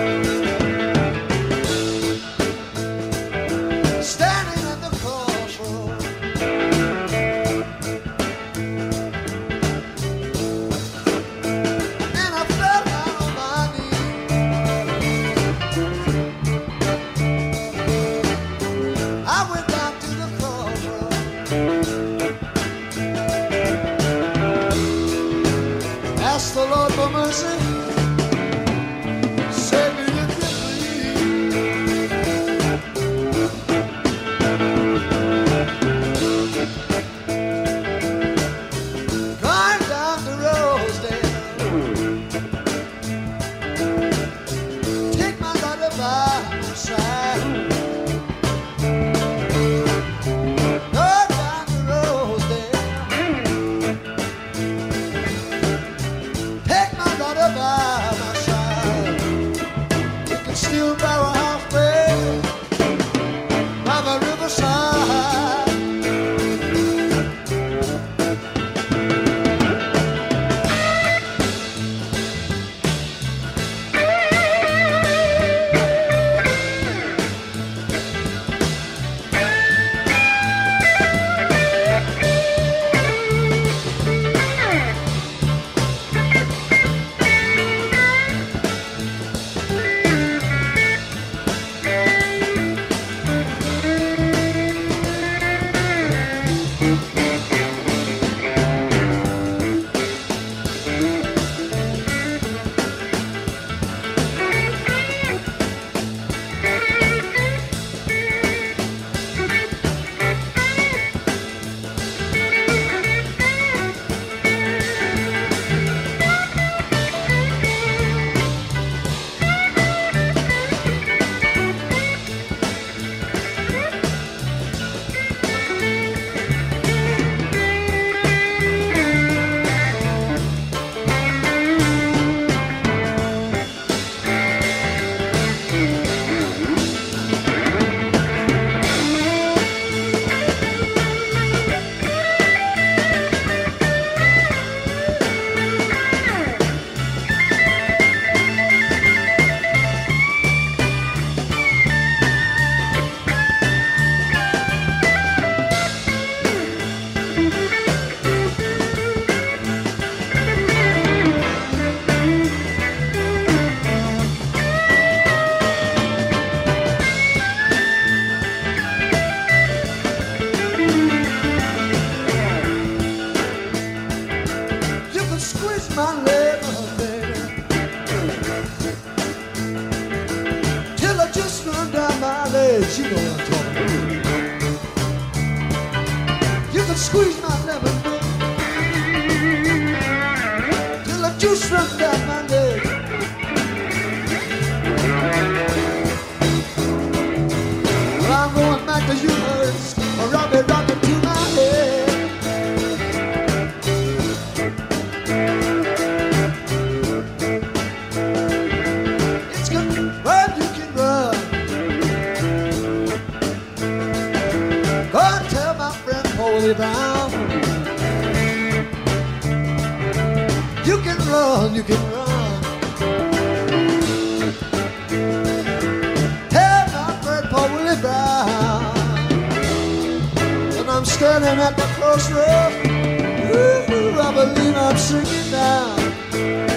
Standing at the crossroads, and I fell down on my knees. I went down to the crossroads, asked the Lord for mercy. Save me if you please. Going down the Rosedale, take my daughter by my side. Going down the Rosedale, take my daughter by my side. You can still barrel halfway by the riverside. You can squeeze my liver, baby, till I just run down my legs. You know what I'm talking about. You can squeeze my lemon, baby, till I just run down my legs. Well, I'm going back to yours, Robbie, rockin' to my head. It's good, run, you can run. Go and tell my friend Polly Brown. You can run, you can run. Tell my friend Polly Brown. And I'm standing at the crossroads. Ooh, I believe I'm singing now.